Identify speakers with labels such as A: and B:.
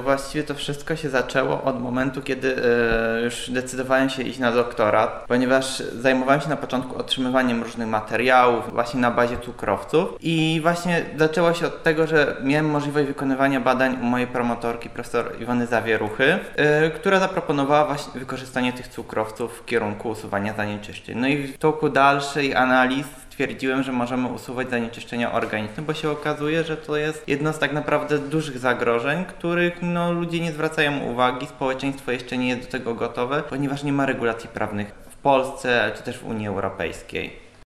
A: Właściwie to wszystko się zaczęło od momentu, kiedy już decydowałem się iść na doktorat, ponieważ zajmowałem się na początku otrzymywaniem różnych materiałów właśnie na bazie cukrowców i właśnie zaczęło się od tego, że miałem możliwość wykonywania badań u mojej promotorki, profesor Iwony Zawieruchy, która zaproponowała właśnie wykorzystanie tych cukrowców w kierunku usuwania zanieczyszczeń. No i w toku dalszej analiz stwierdziłem, że możemy usuwać zanieczyszczenia organiczne, bo się okazuje, że to jest jedno z tak naprawdę dużych zagrożeń, których ludzie nie zwracają uwagi, społeczeństwo jeszcze nie jest do tego gotowe, ponieważ nie ma regulacji prawnych w Polsce czy też w Unii Europejskiej.